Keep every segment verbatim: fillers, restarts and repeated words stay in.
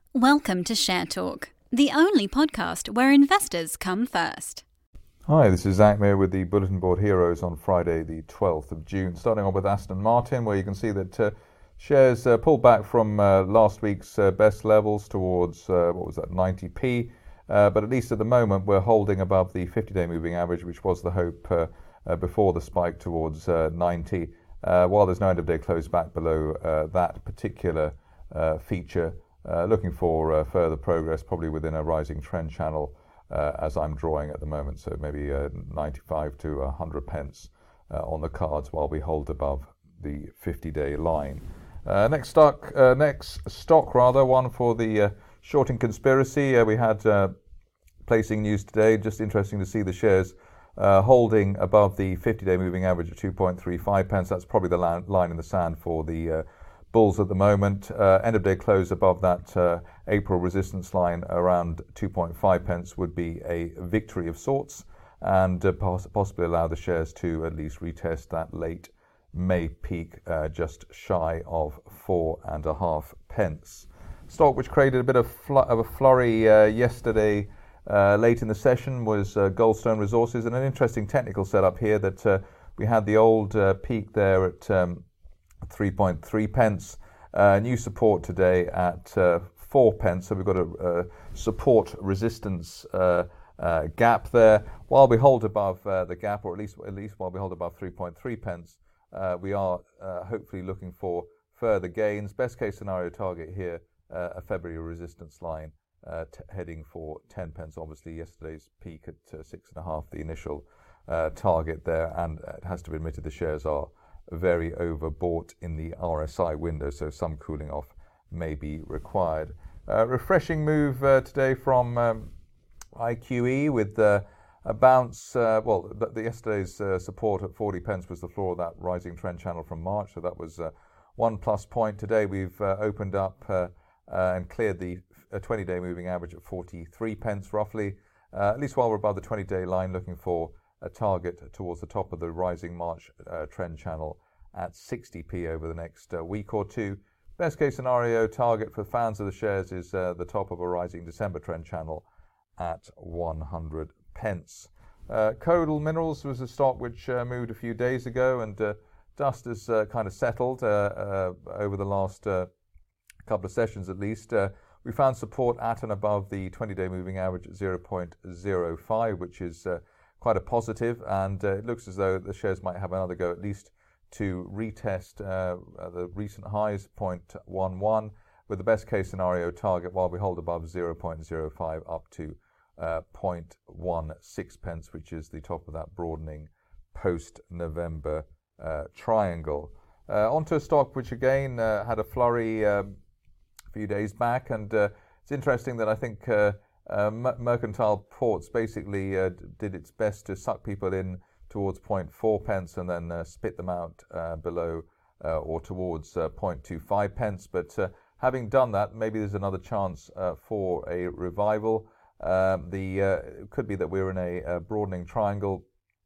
Welcome to Share Talk, the only podcast where investors come first. Hi, this is Zach Mayer with the Bulletin Board Heroes on Friday the twelfth of June. Starting off with Aston Martin, where you can see that uh, shares uh, pulled back from uh, last week's uh, best levels towards, uh, what was that, ninety p. Uh, but at least at the moment, we're holding above the fifty-day moving average, which was the hope uh, uh, before the spike towards uh, ninety. Uh, while there's no end-of-day close back below uh, that particular uh, feature, uh, looking for uh, further progress, probably within a rising trend channel, uh, as I'm drawing at the moment. So maybe uh, ninety-five to one hundred pence uh, on the cards while we hold above the fifty-day line. Uh, next stock, uh, next stock rather, one for the uh, shorting conspiracy. Uh, we had uh, placing news today. Just interesting to see the shares uh, holding above the fifty-day moving average of two point three five pence. That's probably the line, line in the sand for the uh, bulls at the moment. Uh, end of day close above that uh, April resistance line around two point five pence would be a victory of sorts, and uh, poss- possibly allow the shares to at least retest that late May peak uh, just shy of four and a half pence. Stock which created a bit of, fl- of a flurry uh, yesterday uh, late in the session was uh, Goldstone Resources, and an interesting technical setup here that uh, we had the old uh, peak there at um, three point three pence, uh, new support today at uh, four pence, so we've got a, a support resistance uh, uh, gap there. While we hold above uh, the gap, or at least at least while we hold above three point three pence, uh, we are uh, hopefully looking for further gains. Best case scenario target here, uh, a February resistance line uh, t- heading for ten pence. Obviously yesterday's peak at uh, six and a half, the initial uh, target there, and it has to be admitted the shares are very overbought in the R S I window, so some cooling off may be required. Uh, refreshing move uh, today from um, I Q E with uh, a bounce. Uh, well, the, the yesterday's uh, support at forty pence was the floor of that rising trend channel from March, so that was uh, one plus point. Today we've uh, opened up uh, uh, and cleared the twenty-day moving average at forty-three pence roughly. Uh, at least while we're above the twenty-day line, looking for a target towards the top of the rising March uh, trend channel at sixty p over the next uh, week or two. Best case scenario target for fans of the shares is uh, the top of a rising December trend channel at one hundred pence. Uh, Codal Minerals was a stock which uh, moved a few days ago, and uh, dust has uh, kind of settled uh, uh, over the last uh, couple of sessions at least. Uh, we found support at and above the twenty-day moving average at zero point zero five, which is uh, quite a positive, and uh, it looks as though the shares might have another go at least to retest uh, the recent highs, zero point one one, with the best case scenario target while we hold above zero point zero five up to uh, zero point one six pence, which is the top of that broadening post-November uh, triangle. Uh, onto a stock which again uh, had a flurry um, a few days back, and uh, it's interesting that I think uh, uh, Mercantile Ports basically uh, did its best to suck people in towards zero point four pence and then uh, spit them out uh, below uh, or towards uh, zero point two five pence. But uh, having done that, maybe there's another chance uh, for a revival. Um, the uh, it could be that we're in a, a broadening triangle,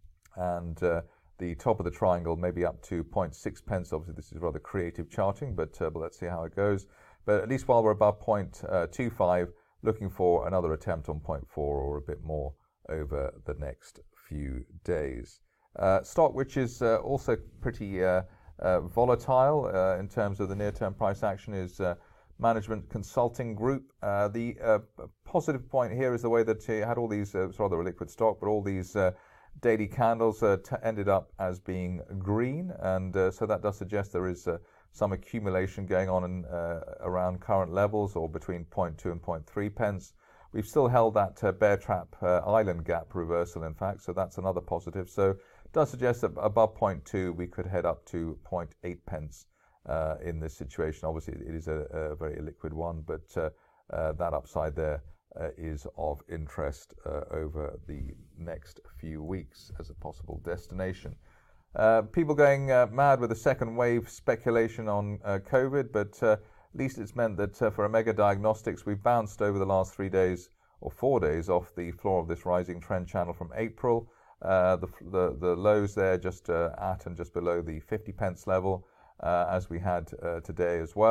and uh, the top of the triangle maybe up to zero point six pence. Obviously, this is rather creative charting, but, uh, but let's see how it goes. But at least while we're above zero point two five, looking for another attempt on zero point four or a bit more over the next few days. Uh, stock which is uh, also pretty uh, uh, volatile uh, in terms of the near-term price action is uh, Management Consulting Group. Uh, the uh, positive point here is the way that it had all these, uh, it's rather a liquid stock, but all these uh, daily candles uh, t- ended up as being green, and uh, so that does suggest there is uh, some accumulation going on in, uh, around current levels, or between zero point two and zero point three pence. We've still held that uh, bear trap uh, island gap reversal, in fact, so that's another positive. So it does suggest that above zero point two we could head up to zero point eight pence uh, in this situation. Obviously, it is a, a very illiquid one, but uh, uh, that upside there uh, is of interest uh, over the next few weeks as a possible destination. Uh, people going uh, mad with the second wave speculation on uh, COVID, but uh, at least it's meant that uh, for Omega Diagnostics, we've bounced over the last three days or four days off the floor of this rising trend channel from April. Uh, the, the the lows there just uh, at and just below the fifty pence level, uh, as we had uh, today as well.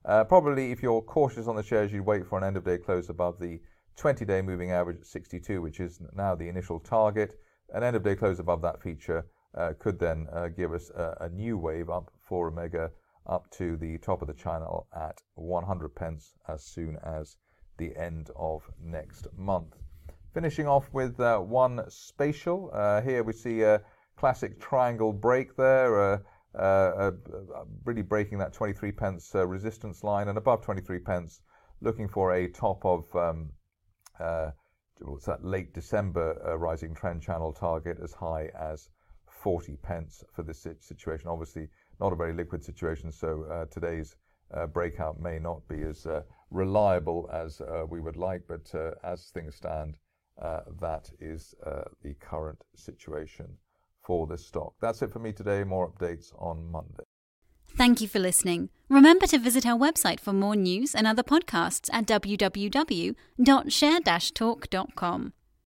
Uh, probably, if you're cautious on the shares, you'd wait for an end-of-day close above the twenty-day moving average at sixty-two, which is now the initial target. An end-of-day close above that feature uh, could then uh, give us a, a new wave up for Omega up to the top of the channel at one hundred pence as soon as the end of next month. Finishing off with uh, One Spatial. Uh, here we see a classic triangle break there, uh, uh, uh, really breaking that twenty-three pence uh, resistance line, and above twenty-three pence, looking for a top of um, uh, what's that late December uh, rising trend channel target as high as forty pence for this situation. Obviously, not a very liquid situation, so uh, today's uh, breakout may not be as uh, reliable as uh, we would like, but uh, as things stand, uh, that is uh, the current situation for this stock. That's it for me today. More updates on Monday. Thank you for listening. Remember to visit our website for more news and other podcasts at w w w dot share dash talk dot com.